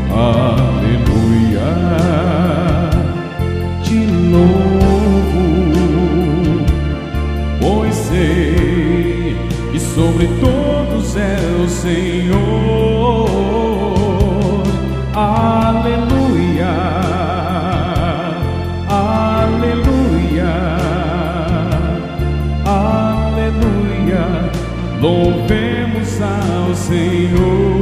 aleluia. Te louvo, pois sei que sobre todos é o Senhor. Aleluia, aleluia, aleluia. Louvemos ao Senhor.